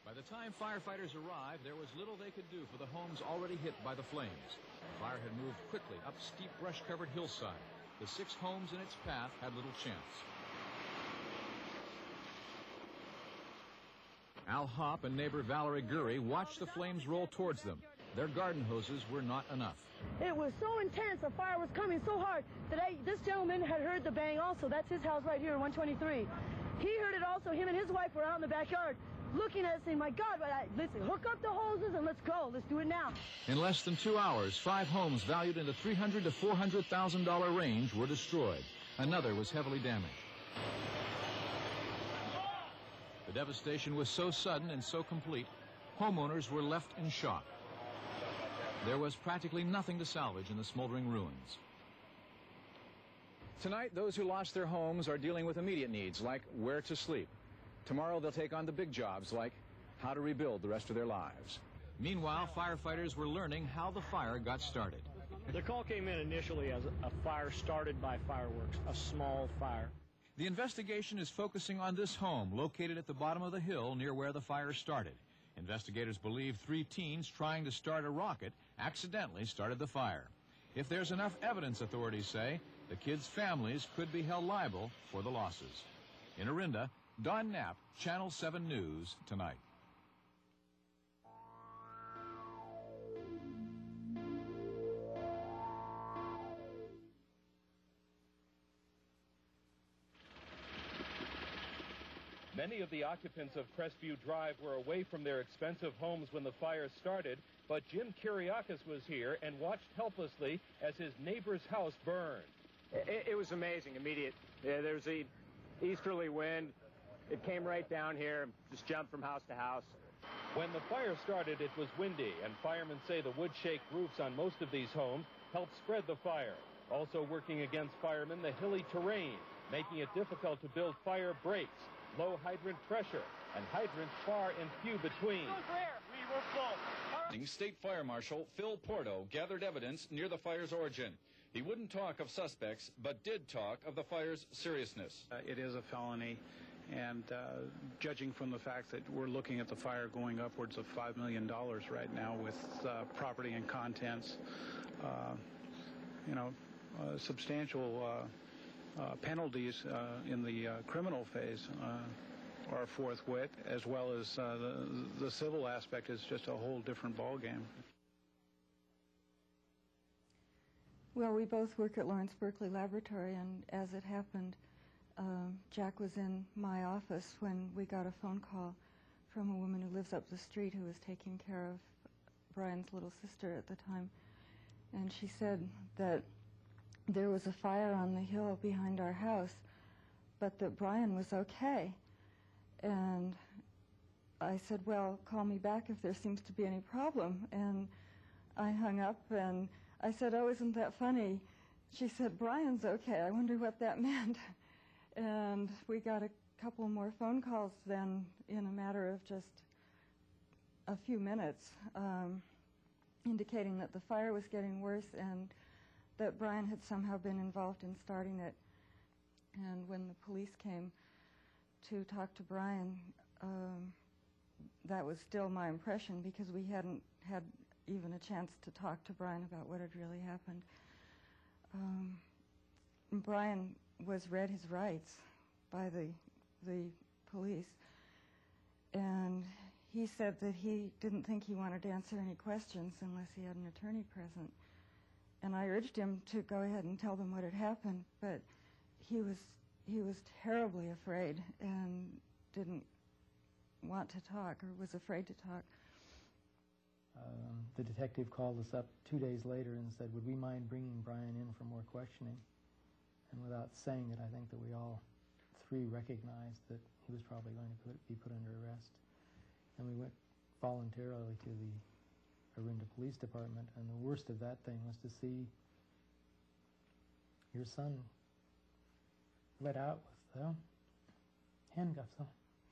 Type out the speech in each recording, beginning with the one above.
By the time firefighters arrived, there was little they could do for the homes already hit by the flames. The fire had moved quickly up steep brush-covered hillside. The 6 homes in its path had little chance. Al Hopp and neighbor Valerie Gurry watched the flames roll towards them. Their garden hoses were not enough. It was so intense, the fire was coming so hard that this gentleman had heard the bang also. That's his house right here in 123. He heard it also. Him and his wife were out in the backyard looking at it saying, my God, listen, hook up the hoses and let's go. Let's do it now. In less than 2 hours, 5 homes valued in the $300,000 to $400,000 range were destroyed. Another was heavily damaged. The devastation was so sudden and so complete, homeowners were left in shock. There was practically nothing to salvage in the smoldering ruins. Tonight, those who lost their homes are dealing with immediate needs, like where to sleep. Tomorrow, they'll take on the big jobs, like how to rebuild the rest of their lives. Meanwhile, firefighters were learning how the fire got started. The call came in initially as a fire started by fireworks, a small fire. The investigation is focusing on this home located at the bottom of the hill near where the fire started. Investigators believe 3 teens trying to start a rocket accidentally started the fire. If there's enough evidence, authorities say, the kids' families could be held liable for the losses. In Orinda, Don Knapp, Channel 7 News, tonight. Many of the occupants of Crestview Drive were away from their expensive homes when the fire started, but Jim Kiriakis was here and watched helplessly as his neighbor's house burned. It was amazing, immediate. There was an easterly wind. It came right down here, just jumped from house to house. When the fire started, it was windy, and firemen say the wood-shake roofs on most of these homes helped spread the fire. Also working against firemen, the hilly terrain, making it difficult to build fire breaks, low hydrant pressure, and hydrants far and few between. We were full. State Fire Marshal Phil Porto gathered evidence near the fire's origin. He wouldn't talk of suspects, but did talk of the fire's seriousness. It is a felony, and judging from the fact that we're looking at the fire going upwards of $5 million right now with property and contents, substantial penalties in the criminal phase are forthwith, as well as the civil aspect is just a whole different ballgame. Well, we both work at Lawrence Berkeley Laboratory, and as it happened, Jack was in my office when we got a phone call from a woman who lives up the street who was taking care of Brian's little sister at the time. And she said that there was a fire on the hill behind our house, but that Brian was okay. And I said, well, call me back if there seems to be any problem. And I hung up, and I said, oh, isn't that funny? She said, Brian's okay. I wonder what that meant. And we got a couple more phone calls then in a matter of just a few minutes, indicating that the fire was getting worse and that Brian had somehow been involved in starting it. And when the police came to talk to Brian, that was still my impression, because we hadn't had even a chance to talk to Brian about what had really happened. Brian was read his rights by the police, and he said that he didn't think he wanted to answer any questions unless he had an attorney present. And I urged him to go ahead and tell them what had happened, but he was terribly afraid and didn't want to talk, or was afraid to talk. The detective called us up 2 days later and said, would we mind bringing Brian in for more questioning? And without saying it, I think that we all 3 recognized that he was probably going to be put under arrest. And we went voluntarily to the Orinda Police Department, and the worst of that thing was to see your son let out with handcuffs on.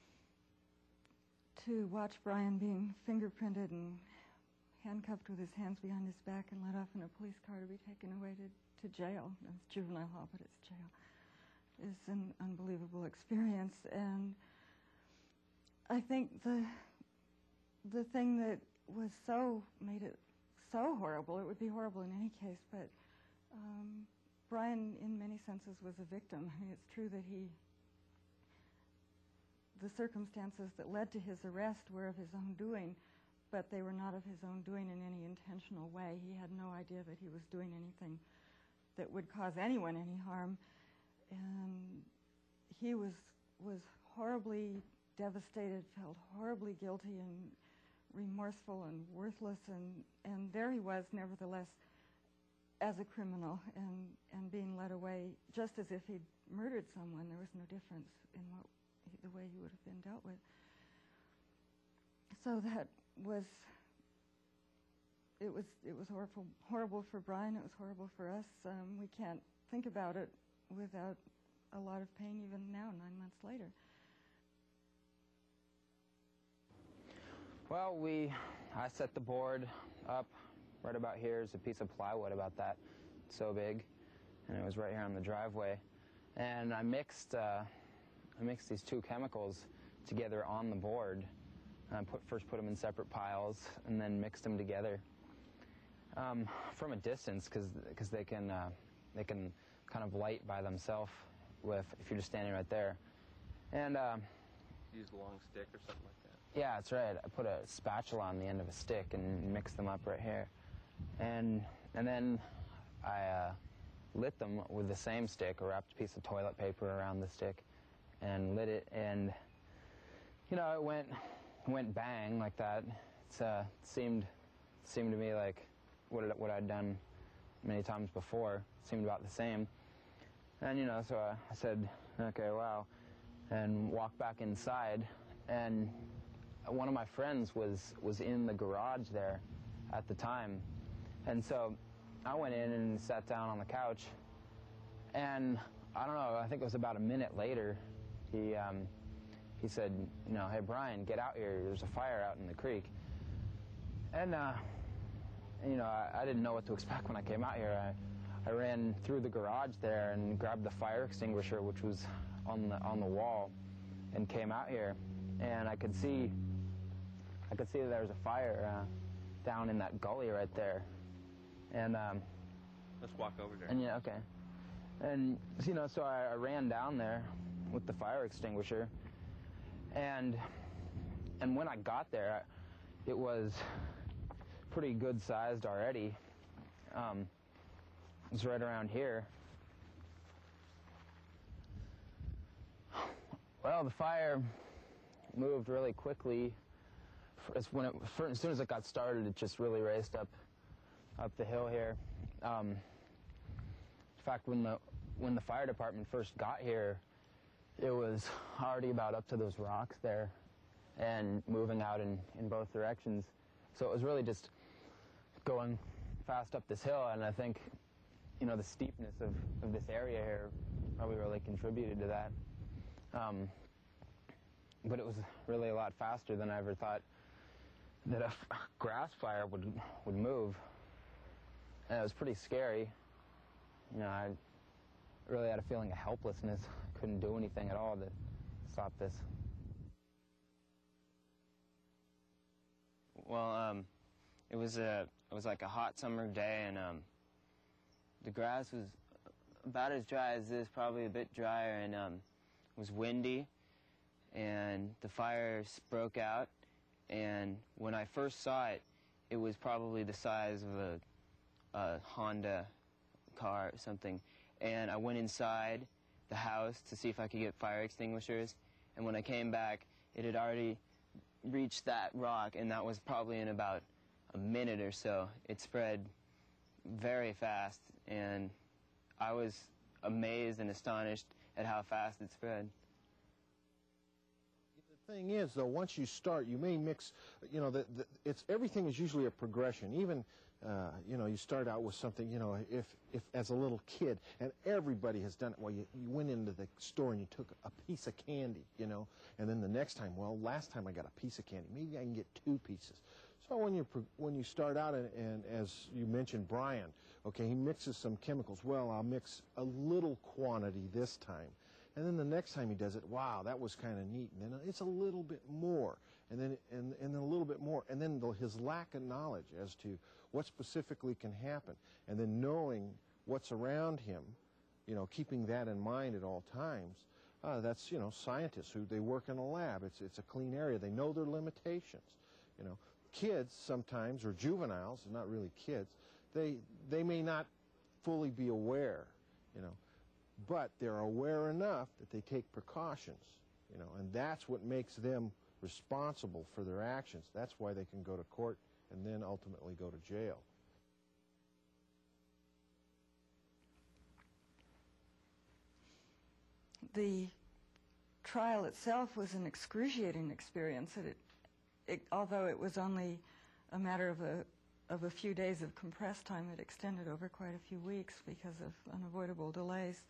To watch Brian being fingerprinted and handcuffed with his hands behind his back and let off in a police car to be taken away to jail. It's juvenile hall, but it's jail. It's an unbelievable experience. And I think the the thing that made it so horrible, it would be horrible in any case, but Brian, in many senses, was a victim. I mean, it's true that the circumstances that led to his arrest were of his own doing, but they were not of his own doing in any intentional way. He had no idea that he was doing anything that would cause anyone any harm, and he was horribly devastated, felt horribly guilty and remorseful and worthless, and there he was, nevertheless, as a criminal and being led away, just as if he'd murdered someone. There was no difference in the way he would have been dealt with. So that was, it was horrible for Brian. It was horrible for us. We can't think about it without a lot of pain even now, 9 months later. Well, I set the board up right about here. There's a piece of plywood about that so big, and it was right here on the driveway. And I mixed these two chemicals together on the board. I first put them in separate piles and then mixed them together from a distance, because they can kind of light by themselves if you're just standing right there. And use a long stick or something like that. Yeah, that's right. I put a spatula on the end of a stick and mixed them up right here. And then I lit them with the same stick, or wrapped a piece of toilet paper around the stick and lit it, and you know, it went bang like that. It seemed to me like what I'd done many times before. It seemed about the same. And you know, so I said, okay, wow, and walked back inside, and one of my friends was in the garage there at the time, and so I went in and sat down on the couch, and I don't know, I think it was about a minute later, he said, you know, hey Brian, get out here, there's a fire out in the creek. And you know, I didn't know what to expect when I came out here. I ran through the garage there and grabbed the fire extinguisher, which was on the wall, and came out here, and I could see that there was a fire down in that gully right there. And let's walk over there. And yeah, okay. And you know, so I ran down there with the fire extinguisher, and when I got there, it was pretty good sized already. It was right around here. Well, the fire moved really quickly. As soon as it got started, it just really raced up the hill here. In fact, when the fire department first got here, it was already about up to those rocks there and moving out in both directions. So it was really just going fast up this hill, and I think, you know, the steepness of this area here probably really contributed to that. But it was really a lot faster than I ever thought that a grass fire would move. And it was pretty scary. You know, I really had a feeling of helplessness. Couldn't do anything at all to stop this. Well, it was like a hot summer day, and the grass was about as dry as this, probably a bit drier, and it was windy, and the fire broke out. And when I first saw it, it was probably the size of a Honda car or something. And I went inside the house to see if I could get fire extinguishers. And when I came back, it had already reached that rock, and that was probably in about a minute or so. It spread very fast, and I was amazed and astonished at how fast it spread. The thing is, though, once you start, you may mix, you know, everything is usually a progression. Even, you know, you start out with something, you know, if as a little kid, and everybody has done it, well, you went into the store and you took a piece of candy, you know, and then the next time, well, last time I got a piece of candy, maybe I can get 2 pieces. So when you start out, and as you mentioned, Brian, okay, he mixes some chemicals. Well, I'll mix a little quantity this time. And then the next time he does it, wow, that was kind of neat. And then it's a little bit more. and then a little bit more, and then his lack of knowledge as to what specifically can happen, and then knowing what's around him, you know, keeping that in mind at all times. That's, you know, scientists who they work in a lab. It's a clean area. They know their limitations. You know, kids sometimes, or juveniles, not really kids, they may not fully be aware, you know, but they're aware enough that they take precautions, you know, and that's what makes them responsible for their actions. That's why they can go to court and then ultimately go to jail. The trial itself was an excruciating experience. Although it was only a matter of a few days of compressed time, it extended over quite a few weeks because of unavoidable delays.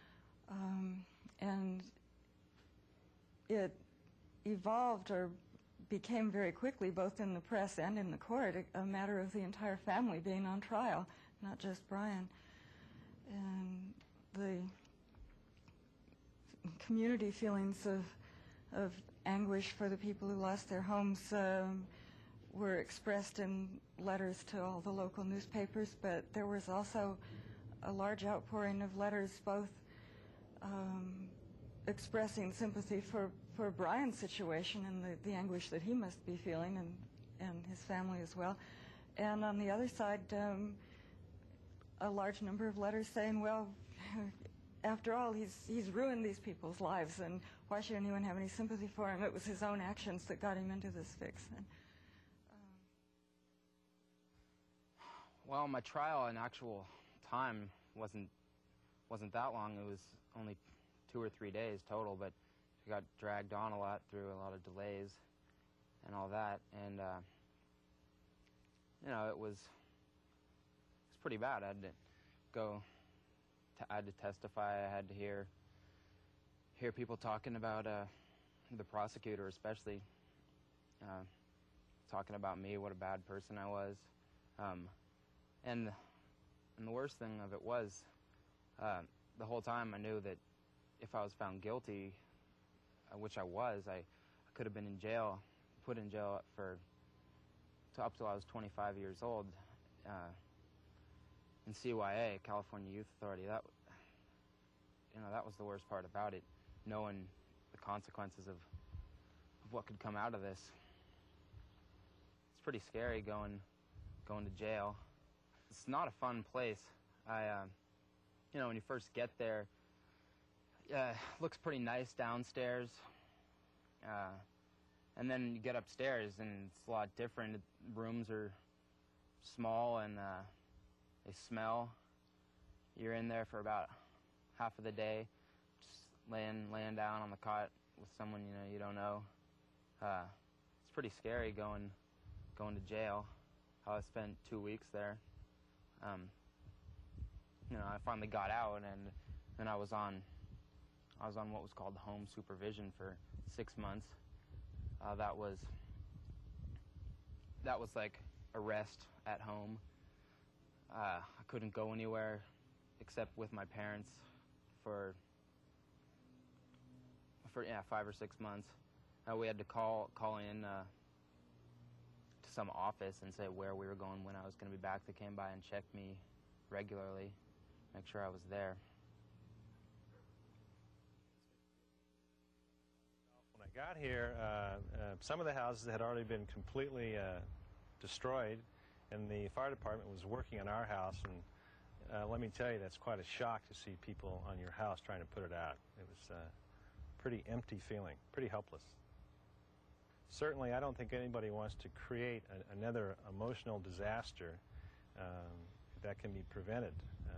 And it evolved or became very quickly, both in the press and in the court, a matter of the entire family being on trial, not just Brian. And the community feelings of anguish for the people who lost their homes were expressed in letters to all the local newspapers, but there was also a large outpouring of letters, both expressing sympathy for Brian's situation and the anguish that he must be feeling, and his family as well. And on the other side, a large number of letters saying, well, after all, he's ruined these people's lives, and why should anyone have any sympathy for him? It was his own actions that got him into this fix. And, well, my trial in actual time wasn't that long. It was only 2 or 3 days total, but it got dragged on a lot through a lot of delays and all that. And you know, it was pretty bad. I had to I had to testify. I had to hear people talking about the prosecutor, especially talking about me, what a bad person I was, and the worst thing of it was, the whole time I knew that if I was found guilty, which I was, I could have been in jail, put in jail up till I was 25 years old. In CYA, California Youth Authority, that was the worst part about it, knowing the consequences of what could come out of this. It's pretty scary going to jail. It's not a fun place. You know, when you first get there, it looks pretty nice downstairs, and then you get upstairs and it's a lot different. Rooms are small and they smell. You're in there for about half of the day, just laying down on the cot with someone you don't know. It's pretty scary going to jail. I spent 2 weeks there. You know, I finally got out, and then I was on what was called home supervision for 6 months. That was like arrest at home. I couldn't go anywhere except with my parents for 5 or 6 months. We had to call in to some office and say where we were going, when I was going to be back. They came by and checked me regularly, make sure I was there. When I got here, some of the houses had already been completely destroyed, and the fire department was working on our house, and let me tell you, that's quite a shock to see people on your house trying to put it out. It was a pretty empty feeling, pretty helpless. Certainly, I don't think anybody wants to create another emotional disaster that can be prevented.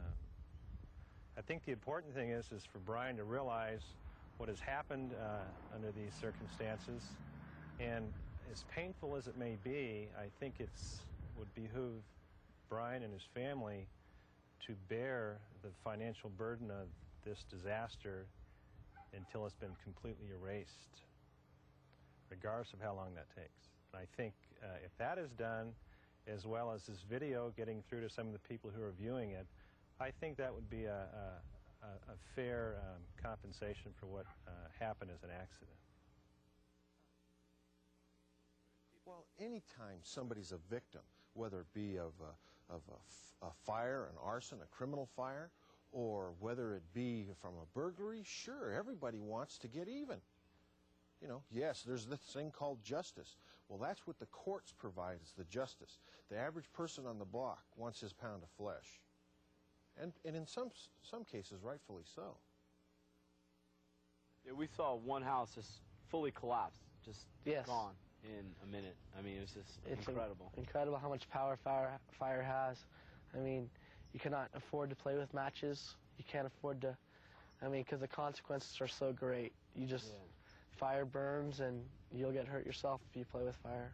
I think the important thing is for Brian to realize what has happened under these circumstances, and as painful as it may be, I think it would behoove Brian and his family to bear the financial burden of this disaster until it's been completely erased, regardless of how long that takes. And I think if that is done, as well as this video getting through to some of the people who are viewing it, I think that would be a fair compensation for what happened as an accident. anytime somebody's a victim, whether it be of a fire, an arson, a criminal fire, or whether it be from a burglary, sure, everybody wants to get even. You know, yes, there's this thing called justice. Well, that's what the courts provide, is the justice. The average person on the block wants his pound of flesh. And in some cases, rightfully so. Yeah, we saw one house just fully collapse, just gone in a minute. I mean, it was just incredible. Incredible how much power fire has. I mean, you cannot afford to play with matches. You can't afford to, I mean, because the consequences are so great. You just, fire burns and you'll get hurt yourself if you play with fire.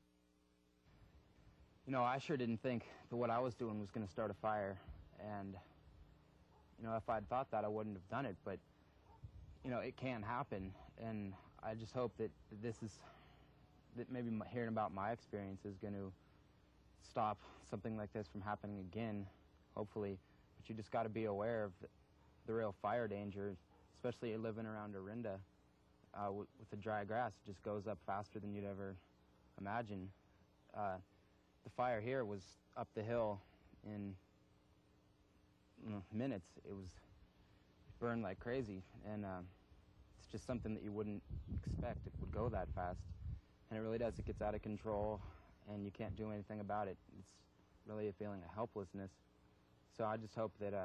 You know, I sure didn't think that what I was doing was going to start a fire. And, you know, if I'd thought that, I wouldn't have done it. But, you know, it can happen. And I just hope that that maybe hearing about my experience is going to stop something like this from happening again, hopefully. But you just got to be aware of the real fire danger, especially living around Orinda. With the dry grass, it just goes up faster than you'd ever imagine. The fire here was up the hill in minutes. It burned like crazy, and it's just something that you wouldn't expect it would go that fast. And it really does. It gets out of control, and you can't do anything about it. It's really a feeling of helplessness. So I just hope that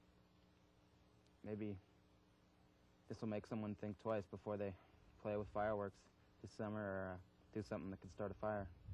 maybe this will make someone think twice before they play with fireworks this summer or do something that could start a fire.